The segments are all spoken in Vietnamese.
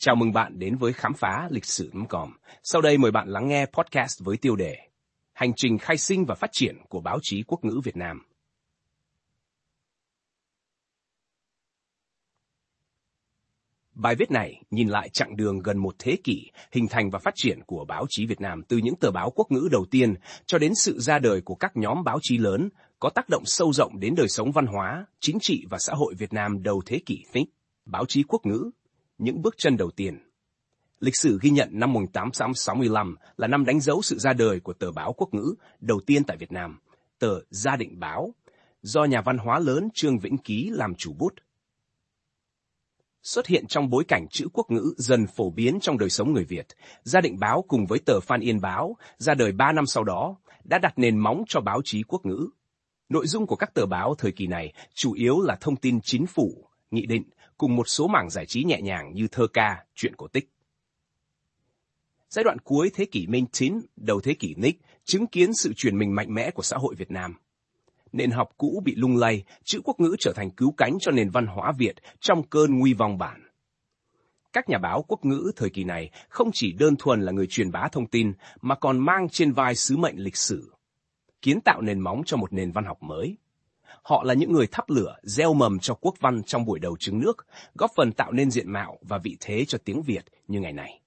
Chào mừng bạn đến với Khám phá lịch sử.com. Sau đây mời bạn lắng nghe podcast với tiêu đề Hành trình khai sinh và phát triển của báo chí quốc ngữ Việt Nam. Bài viết này nhìn lại chặng đường gần một thế kỷ hình thành và phát triển của báo chí Việt Nam từ những tờ báo quốc ngữ đầu tiên cho đến sự ra đời của các nhóm báo chí lớn có tác động sâu rộng đến đời sống văn hóa, chính trị và xã hội Việt Nam đầu thế kỷ Think. Báo chí quốc ngữ, những bước chân đầu tiên. Lịch sử ghi nhận năm 1865 là năm đánh dấu sự ra đời của tờ báo quốc ngữ đầu tiên tại Việt Nam, tờ Gia Định Báo, do nhà văn hóa lớn Trương Vĩnh Ký làm chủ bút. Xuất hiện trong bối cảnh chữ quốc ngữ dần phổ biến trong đời sống người Việt, Gia Định Báo cùng với tờ Phan Yên Báo, ra đời 3 năm sau đó, đã đặt nền móng cho báo chí quốc ngữ. Nội dung của các tờ báo thời kỳ này chủ yếu là thông tin chính phủ, nghị định, cùng một số mảng giải trí nhẹ nhàng như thơ ca, truyện cổ tích. Giai đoạn cuối thế kỷ Minh Tín, đầu thế kỷ Nick, chứng kiến sự chuyển mình mạnh mẽ của xã hội Việt Nam. Nền học cũ bị lung lay, chữ quốc ngữ trở thành cứu cánh cho nền văn hóa Việt trong cơn nguy vong bản. Các nhà báo quốc ngữ thời kỳ này không chỉ đơn thuần là người truyền bá thông tin, mà còn mang trên vai sứ mệnh lịch sử, kiến tạo nền móng cho một nền văn học mới. Họ là những người thắp lửa, gieo mầm cho quốc văn trong buổi đầu trứng nước, góp phần tạo nên diện mạo và vị thế cho tiếng Việt như ngày nay.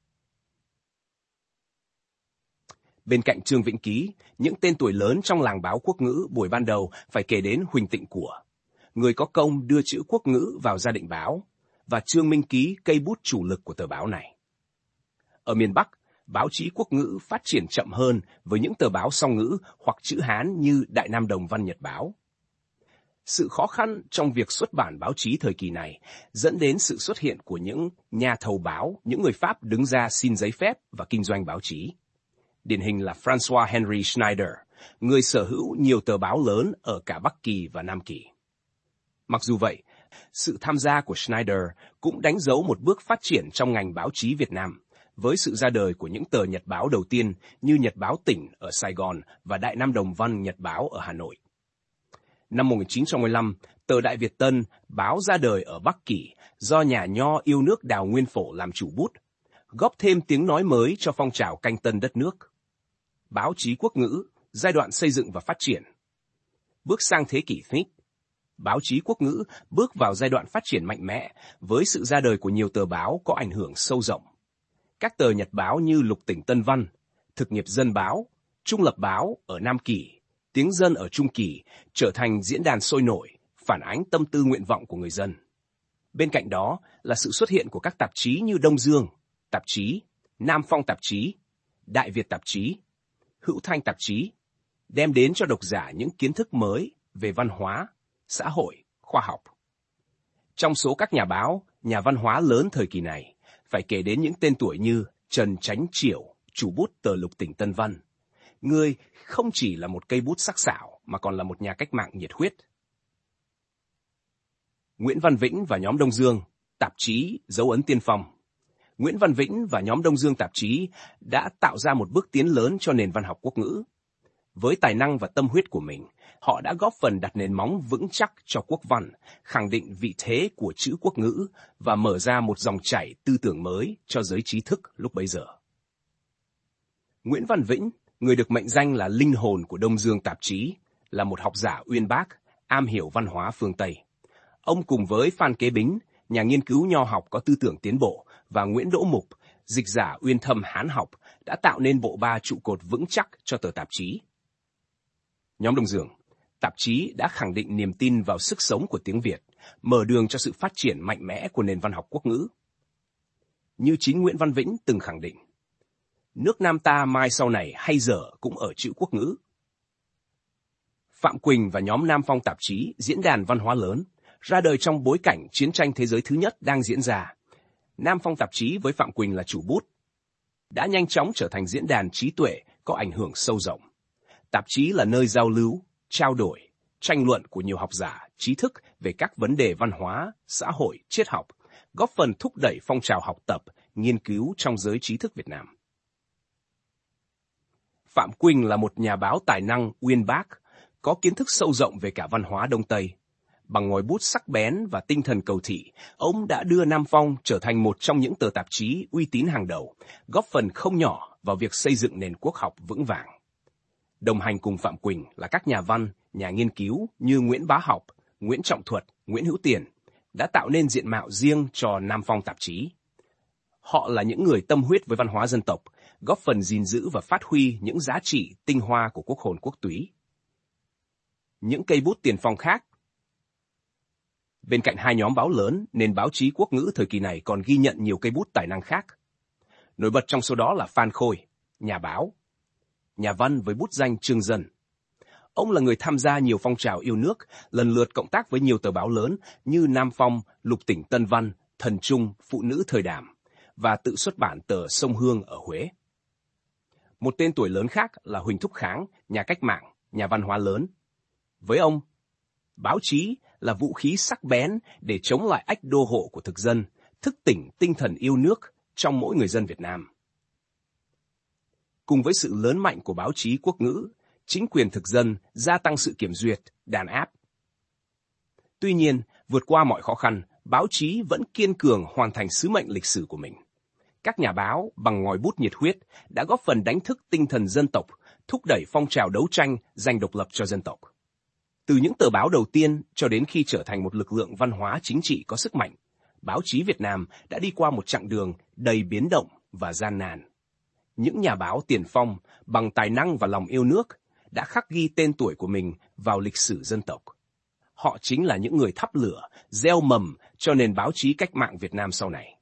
Bên cạnh Trương Vĩnh Ký, những tên tuổi lớn trong làng báo quốc ngữ buổi ban đầu phải kể đến Huỳnh Tịnh Của, người có công đưa chữ quốc ngữ vào Gia Định Báo, và Trương Minh Ký, cây bút chủ lực của tờ báo này. Ở miền Bắc, báo chí quốc ngữ phát triển chậm hơn với những tờ báo song ngữ hoặc chữ Hán như Đại Nam Đồng Văn Nhật Báo. Sự khó khăn trong việc xuất bản báo chí thời kỳ này dẫn đến sự xuất hiện của những nhà thầu báo, những người Pháp đứng ra xin giấy phép và kinh doanh báo chí. Điển hình là François Henri Schneider, người sở hữu nhiều tờ báo lớn ở cả Bắc Kỳ và Nam Kỳ. Mặc dù vậy, sự tham gia của Schneider cũng đánh dấu một bước phát triển trong ngành báo chí Việt Nam, với sự ra đời của những tờ nhật báo đầu tiên như Nhật báo Tỉnh ở Sài Gòn và Đại Nam Đồng Văn Nhật Báo ở Hà Nội. Năm 1915, tờ Đại Việt Tân, báo ra đời ở Bắc Kỳ do nhà nho yêu nước Đào Nguyên Phổ làm chủ bút, góp thêm tiếng nói mới cho phong trào canh tân đất nước. Báo chí quốc ngữ, giai đoạn xây dựng và phát triển. Bước sang thế kỷ Think, báo chí quốc ngữ bước vào giai đoạn phát triển mạnh mẽ với sự ra đời của nhiều tờ báo có ảnh hưởng sâu rộng. Các tờ nhật báo như Lục Tỉnh Tân Văn, Thực nghiệp Dân Báo, Trung Lập Báo ở Nam Kỳ, Tiếng Dân ở Trung Kỳ trở thành diễn đàn sôi nổi, phản ánh tâm tư nguyện vọng của người dân. Bên cạnh đó là sự xuất hiện của các tạp chí như Đông Dương, tạp chí, Nam Phong tạp chí, Đại Việt tạp chí, Hữu Thanh tạp chí, đem đến cho độc giả những kiến thức mới về văn hóa, xã hội, khoa học. Trong số các nhà báo, nhà văn hóa lớn thời kỳ này, phải kể đến những tên tuổi như Trần Chánh Triểu, chủ bút tờ Lục Tỉnh Tân Văn, người không chỉ là một cây bút sắc sảo mà còn là một nhà cách mạng nhiệt huyết. Nguyễn Văn Vĩnh và nhóm Đông Dương, tạp chí Dấu ấn tiên phong. Nguyễn Văn Vĩnh và nhóm Đông Dương tạp chí đã tạo ra một bước tiến lớn cho nền văn học quốc ngữ. Với tài năng và tâm huyết của mình, họ đã góp phần đặt nền móng vững chắc cho quốc văn, khẳng định vị thế của chữ quốc ngữ và mở ra một dòng chảy tư tưởng mới cho giới trí thức lúc bấy giờ. Nguyễn Văn Vĩnh, người được mệnh danh là linh hồn của Đông Dương tạp chí, là một học giả uyên bác, am hiểu văn hóa phương Tây. Ông cùng với Phan Kế Bính, nhà nghiên cứu nho học có tư tưởng tiến bộ, và Nguyễn Đỗ Mục, dịch giả uyên thâm Hán học, đã tạo nên bộ ba trụ cột vững chắc cho tờ tạp chí. Nhóm Đông Dương, tạp chí đã khẳng định niềm tin vào sức sống của tiếng Việt, mở đường cho sự phát triển mạnh mẽ của nền văn học quốc ngữ. Như chính Nguyễn Văn Vĩnh từng khẳng định, nước Nam ta mai sau này hay dở cũng ở chữ quốc ngữ. Phạm Quỳnh và nhóm Nam Phong tạp chí, diễn đàn văn hóa lớn, ra đời trong bối cảnh chiến tranh thế giới thứ nhất đang diễn ra. Nam Phong tạp chí với Phạm Quỳnh là chủ bút, đã nhanh chóng trở thành diễn đàn trí tuệ có ảnh hưởng sâu rộng. Tạp chí là nơi giao lưu, trao đổi, tranh luận của nhiều học giả, trí thức về các vấn đề văn hóa, xã hội, triết học, góp phần thúc đẩy phong trào học tập, nghiên cứu trong giới trí thức Việt Nam. Phạm Quỳnh là một nhà báo tài năng, uyên bác, có kiến thức sâu rộng về cả văn hóa Đông Tây. Bằng ngòi bút sắc bén và tinh thần cầu thị, ông đã đưa Nam Phong trở thành một trong những tờ tạp chí uy tín hàng đầu, góp phần không nhỏ vào việc xây dựng nền quốc học vững vàng. Đồng hành cùng Phạm Quỳnh là các nhà văn, nhà nghiên cứu như Nguyễn Bá Học, Nguyễn Trọng Thuật, Nguyễn Hữu Tiền, đã tạo nên diện mạo riêng cho Nam Phong tạp chí. Họ là những người tâm huyết với văn hóa dân tộc, góp phần gìn giữ và phát huy những giá trị tinh hoa của quốc hồn quốc túy. Những cây bút tiền phong khác. Bên cạnh hai nhóm báo lớn, nền báo chí quốc ngữ thời kỳ này còn ghi nhận nhiều cây bút tài năng khác. Nổi bật trong số đó là Phan Khôi, nhà báo, nhà văn với bút danh Trương Dân. Ông là người tham gia nhiều phong trào yêu nước, lần lượt cộng tác với nhiều tờ báo lớn như Nam Phong, Lục Tỉnh Tân Văn, Thần Trung, Phụ Nữ Thời Đàm, và tự xuất bản tờ Sông Hương ở Huế. Một tên tuổi lớn khác là Huỳnh Thúc Kháng, nhà cách mạng, nhà văn hóa lớn. Với ông, báo chí là vũ khí sắc bén để chống lại ách đô hộ của thực dân, thức tỉnh tinh thần yêu nước trong mỗi người dân Việt Nam. Cùng với sự lớn mạnh của báo chí quốc ngữ, chính quyền thực dân gia tăng sự kiểm duyệt, đàn áp. Tuy nhiên, vượt qua mọi khó khăn, báo chí vẫn kiên cường hoàn thành sứ mệnh lịch sử của mình. Các nhà báo bằng ngòi bút nhiệt huyết đã góp phần đánh thức tinh thần dân tộc, thúc đẩy phong trào đấu tranh giành độc lập cho dân tộc. Từ những tờ báo đầu tiên cho đến khi trở thành một lực lượng văn hóa chính trị có sức mạnh, báo chí Việt Nam đã đi qua một chặng đường đầy biến động và gian nan. Những nhà báo tiền phong bằng tài năng và lòng yêu nước đã khắc ghi tên tuổi của mình vào lịch sử dân tộc. Họ chính là những người thắp lửa, gieo mầm cho nền báo chí cách mạng Việt Nam sau này.